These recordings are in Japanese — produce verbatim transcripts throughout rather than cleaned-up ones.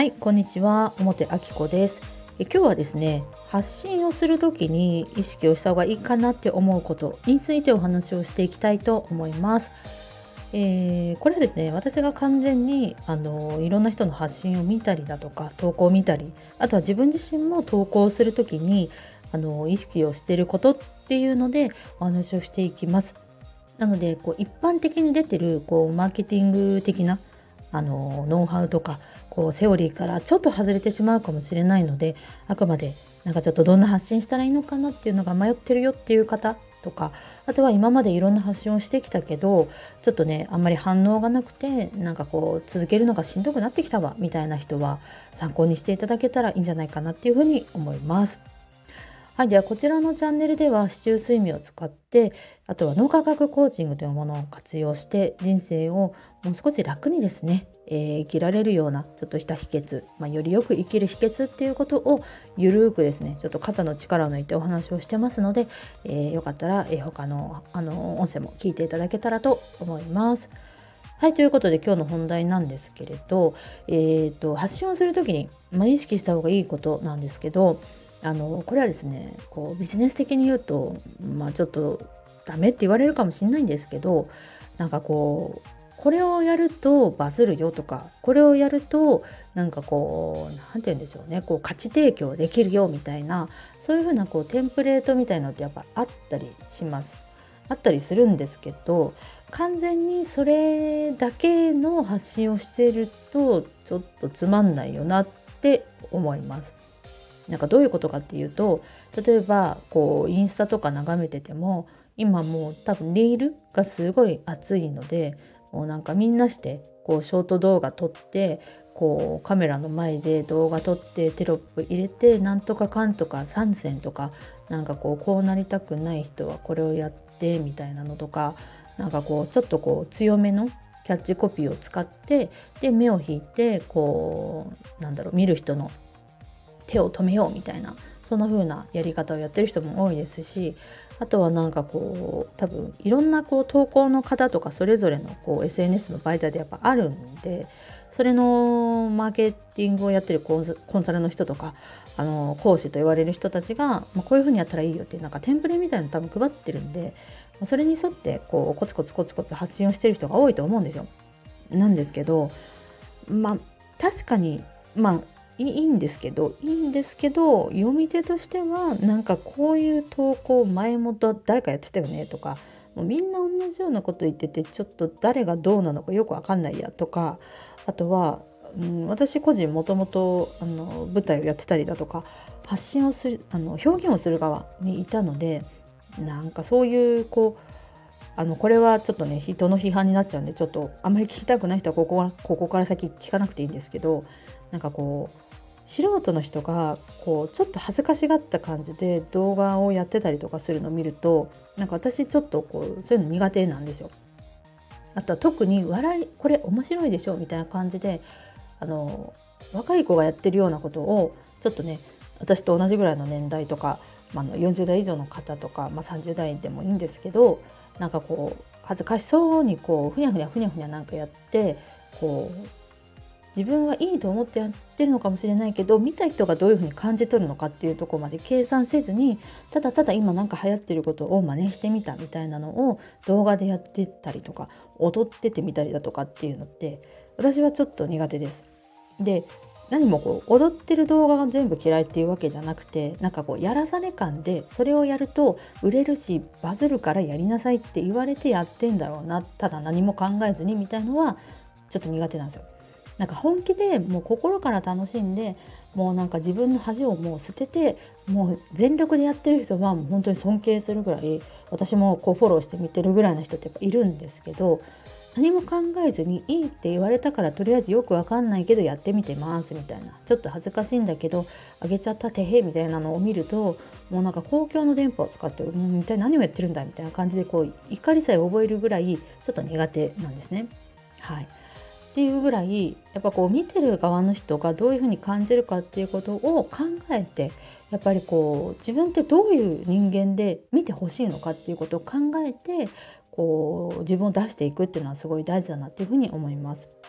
はい、こんにちは。表明子です。え今日はですね、発信をするときに意識をした方がいいかなって思うことについてお話をしていきたいと思います。えーこれはですね、私が完全にあのいろんな人の発信を見たりだとか、投稿を見たり、あとは自分自身も投稿するときにあの意識をしていることっていうのでお話をしていきます。なのでこう一般的に出てるこうマーケティング的なあのノウハウとかこうセオリーからちょっと外れてしまうかもしれないので、あくまでなんかちょっとどんな発信したらいいのかなっていうのが迷ってるよっていう方とか、あとは今までいろんな発信をしてきたけどちょっとねあんまり反応がなくて、なんかこう続けるのがしんどくなってきたわみたいな人は参考にしていただけたらいいんじゃないかなっていうふうに思います。はい、ではこちらのチャンネルでは四柱推命を使って、あとは脳科学コーチングというものを活用して人生をもう少し楽にですね、えー生きられるようなちょっとした秘訣、まあ、よりよく生きる秘訣っていうことをゆるーくですね、ちょっと肩の力を抜いてお話をしてますので、えーよかったら、えー他の、あの音声も聞いていただけたらと思います。はい、ということで今日の本題なんですけれど、えーと発信をするときに、まあ、意識した方がいいことなんですけど、あのこれはですね、こうビジネス的に言うと、まあ、ちょっとダメって言われるかもしれないんですけど、なんかこうこれをやるとバズるよとか、これをやるとなんかこうなんて言うんでしょうね、こう価値提供できるよみたいな、そういうふうなこうテンプレートみたいなのってやっぱあったりします。あったりするんですけど、完全にそれだけの発信をしているとちょっとつまんないよなって思います。なんかどういうことかっていうと、例えばこうインスタとか眺めてても、今もう多分リールがすごい熱いので、もうなんかみんなしてこうショート動画撮って、こうカメラの前で動画撮ってテロップ入れて、なんとかかんとか参戦とか、なんかこうこうなりたくない人はこれをやってみたいなのとか、なんかこうちょっとこう強めのキャッチコピーを使って、で目を引いてこうなんだろう、見る人の手を止めようみたいな、そんな風なやり方をやってる人も多いですし、あとはなんかこう多分いろんなこう投稿の方とかそれぞれのこう エスエヌエス の媒体でやっぱあるんで、それのマーケティングをやってるコンサコンサルの人とか、あの講師と言われる人たちが、まあ、こういう風にやったらいいよっていうなんかテンプレみたいなの多分配ってるんで、それに沿ってこうコツコツコツコツ発信をしてる人が多いと思うんですよ。なんですけど、まあ確かにまあいいんですけどいいんですけど読み手としてはなんかこういう投稿前もと誰かやってたよねとか、もうみんな同じようなこと言っててちょっと誰がどうなのかよくわかんないやとか、あとは、うん、私個人もともとあの舞台をやってたりだとか、発信をするあの表現をする側にいたので、なんかそういうこうあのこれはちょっとね人の批判になっちゃうんで、ちょっとあんまり聞きたくない人はここここから先聞かなくていいんですけど、なんかこう素人の人がこうちょっと恥ずかしがった感じで動画をやってたりとかするのを見ると、なんか私ちょっとこうそういうの苦手なんですよ。あとは特に笑い、これ面白いでしょみたいな感じで、あの若い子がやってるようなことをちょっとね、私と同じぐらいの年代とか、まあ、あのよんじゅう代以上の方とか、まあ、さんじゅう代でもいいんですけど、なんかこう恥ずかしそうにこうふにゃふにゃふにゃふにゃなんかやって、こう自分はいいと思ってやってるのかもしれないけど、見た人がどういうふうに感じ取るのかっていうところまで計算せずに、ただただ今なんか流行ってることを真似してみたみたいなのを動画でやってたりとか、踊っててみたりだとかっていうのって私はちょっと苦手です。で、何もこう踊ってる動画が全部嫌いっていうわけじゃなくて、なんかこうやらされ感でそれをやると売れるしバズるからやりなさいって言われてやってんだろうな、ただ何も考えずにみたいのはちょっと苦手なんですよ。なんか本気でもう心から楽しんで、もうなんか自分の恥をもう捨てて、もう全力でやってる人はもう本当に尊敬するぐらい、私もこうフォローして見てるぐらいな人ってやっぱいるんですけど、何も考えずにいいって言われたからとりあえずよくわかんないけどやってみてますみたいな、ちょっと恥ずかしいんだけどあげちゃったてへみたいなのを見ると、もうなんか公共の電波を使ってうん一体何をやってるんだみたいな感じでこう怒りさえ覚えるぐらいちょっと苦手なんですね。はい。っていうぐらいやっぱこう見てる側の人がどういうふうに感じるかっていうことを考えて、やっぱりこう自分ってどういう人間で見てほしいのかっていうことを考えて、こう自分を出していくっていうのはすごい大事だなっていうふうに思います。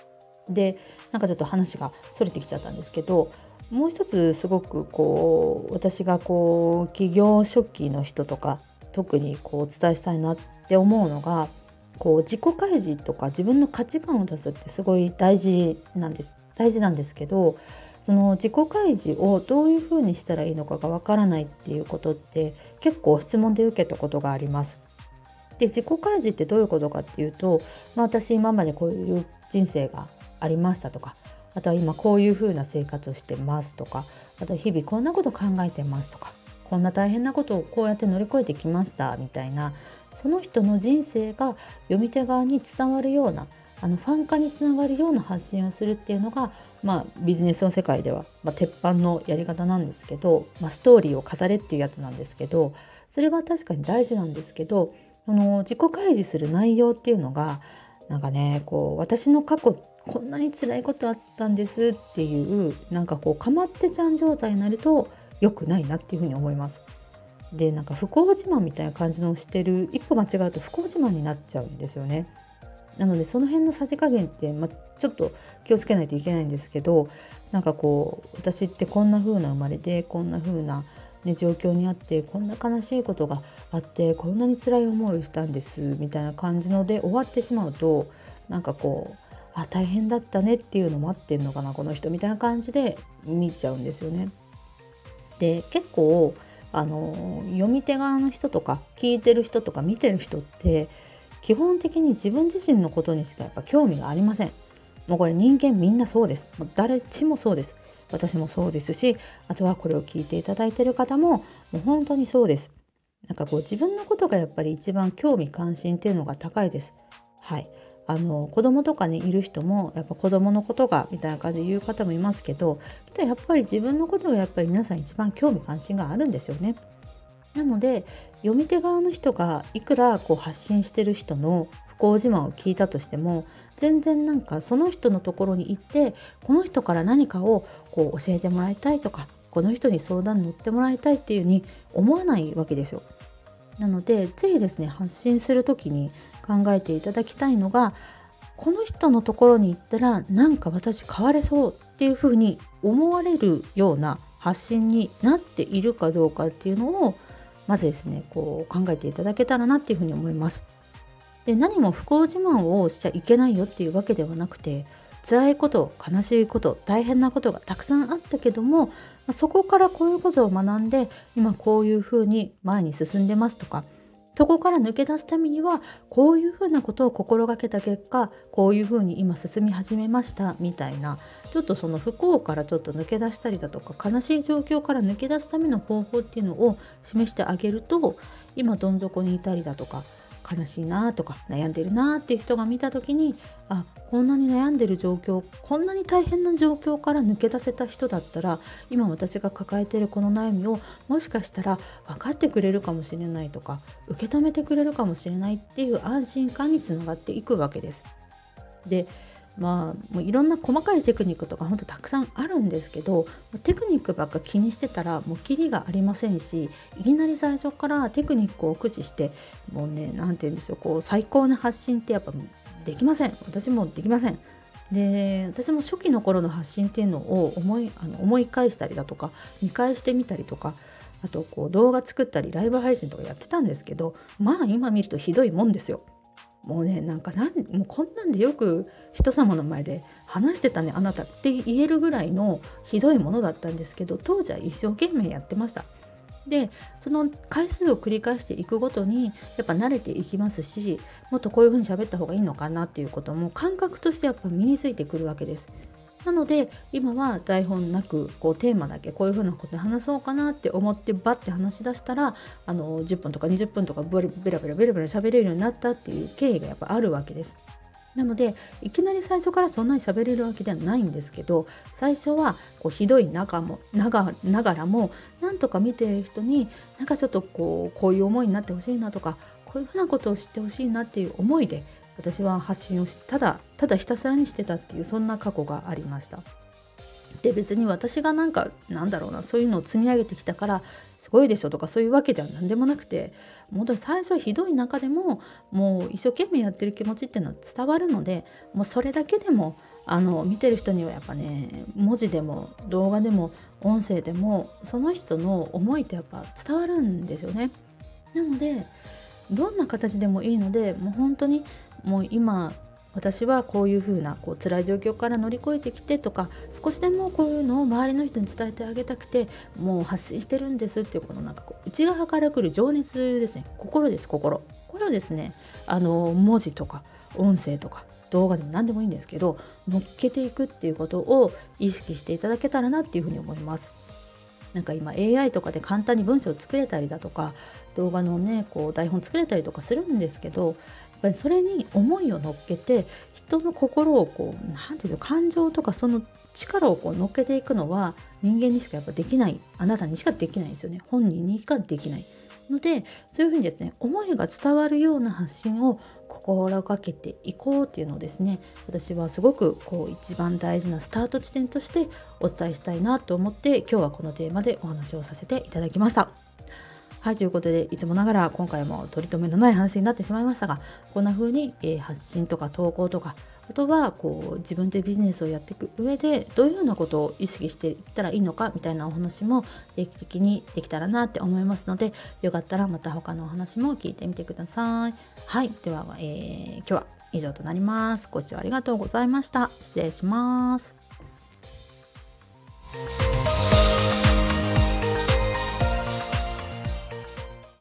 でなんかちょっと話がそれてきちゃったんですけど、もう一つすごくこう私がこう企業初期の人とか特にこうお伝えしたいなって思うのが、こう自己開示とか自分の価値観を出すってすごい大事なんです大事なんですけど、その自己開示をどういうふうにしたらいいのかがわからないっていうことって結構質問で受けたことがあります。で自己開示ってどういうことかっていうと、まあ、私今までこういう人生がありましたとか、あとは今こういうふうな生活をしてますとか、あと日々こんなこと考えてますとか、こんな大変なことをこうやって乗り越えてきましたみたいな、その人の人生が読み手側に伝わるような、あのファン化につながるような発信をするっていうのが、まあ、ビジネスの世界では、まあ、鉄板のやり方なんですけど、まあ、ストーリーを語れっていうやつなんですけど、それは確かに大事なんですけど、その自己開示する内容っていうのがなんかね、こう私の過去こんなに辛いことあったんですっていう、なんかこうかまってちゃん状態になると良くないなっていうふうに思います。でなんか不幸自慢みたいな感じのをしてる、一歩間違うと不幸自慢になっちゃうんですよね。なのでその辺のさじ加減って、まあ、ちょっと気をつけないといけないんですけど、なんかこう私ってこんな風な生まれでこんな風な、ね、状況にあって、こんな悲しいことがあって、こんなに辛い思いをしたんですみたいな感じので終わってしまうと、なんかこうあ大変だったねっていうの待ってんのかなこの人みたいな感じで見ちゃうんですよね。で結構あの読み手側の人とか聞いてる人とか見てる人って基本的に自分自身のことにしかやっぱ興味がありません。もうこれ人間みんなそうです。もう誰しもそうです。私もそうですし、あとはこれを聞いていただいている方ももう本当にそうです。なんかこう自分のことがやっぱり一番興味関心っていうのが高いです。はい。あの子供とかにいる人もやっぱ子供のことがみたいな感じで言う方もいますけど、けどやっぱり自分のことがやっぱり皆さん一番興味関心があるんですよね。なので読み手側の人がいくらこう発信してる人の不幸自慢を聞いたとしても、全然なんかその人のところに行ってこの人から何かをこう教えてもらいたいとか、この人に相談に乗ってもらいたいっていうふうに思わないわけですよ。なのでぜひですね、発信するときに考えていただきたいのが、この人のところに行ったらなんか私変われそうっていうふうに思われるような発信になっているかどうかっていうのをまずですね、こう考えていただけたらなっていうふうに思います。で、何も不幸自慢をしちゃいけないよっていうわけではなくて、辛いこと、悲しいこと、大変なことがたくさんあったけども、そこからこういうことを学んで、今こういうふうに前に進んでますとか、そこから抜け出すためにはこういうふうなことを心がけた結果、こういうふうに今進み始めましたみたいな、ちょっとその不幸からちょっと抜け出したりだとか、悲しい状況から抜け出すための方法っていうのを示してあげると、今どん底にいたりだとか、悲しいなとか悩んでるなっていう人が見た時に、あ、こんなに悩んでる状況、こんなに大変な状況から抜け出せた人だったら、今私が抱えてるこの悩みをもしかしたら分かってくれるかもしれないとか、受け止めてくれるかもしれないっていう安心感につながっていくわけです。でまあ、もういろんな細かいテクニックとか本当たくさんあるんですけど、テクニックばっか気にしてたらもうキリがありませんし、いきなり最初からテクニックを駆使してもうね、なんて言うんでしょう、こう最高な発信ってやっぱできません。私もできません。で、私も初期の頃の発信っていうのを思いあの思い返したりだとか見返してみたりとか、あとこう動画作ったりライブ配信とかやってたんですけど、まあ今見るとひどいもんですよ。もうね、なんかなんもうこんなんでよく人様の前で話してたねあなたって言えるぐらいのひどいものだったんですけど、当時は一生懸命やってました。でその回数を繰り返していくごとにやっぱ慣れていきますし、もっとこういう風に喋った方がいいのかなっていうことも感覚としてやっぱ身についてくるわけです。なので今は台本なくこうテーマだけこういう風なことで話そうかなって思ってバッて話し出したら、あのじゅっぷんとかにじゅっぷんとかベラベラベラベラベラ喋れるようになったっていう経緯がやっぱあるわけです。なのでいきなり最初からそんなに喋れるわけではないんですけど、最初はこうひどい中もながながらもなんとか見ている人になんかちょっとこうこういう思いになってほしいなとか、こういうふうなことを知ってほしいなっていう思いで私は発信をしただただひたすらにしてたっていう、そんな過去がありました。で別に私がなんかなんだろうな、そういうのを積み上げてきたからすごいでしょとかそういうわけでは何でもなくて、本当に最初はひどい中でももう一生懸命やってる気持ちっていうのは伝わるので、もうそれだけでもあの見てる人にはやっぱね、文字でも動画でも音声でもその人の思いってやっぱ伝わるんですよね。なのでどんな形でもいいので、もう本当にもう今私はこういう風なこう辛い状況から乗り越えてきてとか、少しでもこういうのを周りの人に伝えてあげたくてもう発信してるんですっていう、このなんかこう内側から来る情熱ですね。心です、心。これをですね、あの文字とか音声とか動画でも何でもいいんですけど、乗っけていくっていうことを意識していただけたらなっていうふうに思います。なんか今 エーアイ とかで簡単に文章を作れたりだとか、動画のねこう台本作れたりとかするんですけど、やっぱりそれに思いを乗っけて人の心をこうなんていうの、感情とかその力をこう乗っけていくのは人間にしかやっぱできない、あなたにしかできないですよね。本人にしかできないので、そういうふうにですね、思いが伝わるような発信を心がけていこうっていうのをですね、私はすごくこう一番大事なスタート地点としてお伝えしたいなと思って、今日はこのテーマでお話をさせていただきました。はい、ということでいつもながら今回も取り留めのない話になってしまいましたが、こんな風に、えー、発信とか投稿とか、あとはこう自分でビジネスをやっていく上でどういうようなことを意識していったらいいのかみたいなお話も定期的にできたらなって思いますので、よかったらまた他のお話も聞いてみてください。はい、では、えー、今日は以上となります。ご視聴ありがとうございました。失礼します。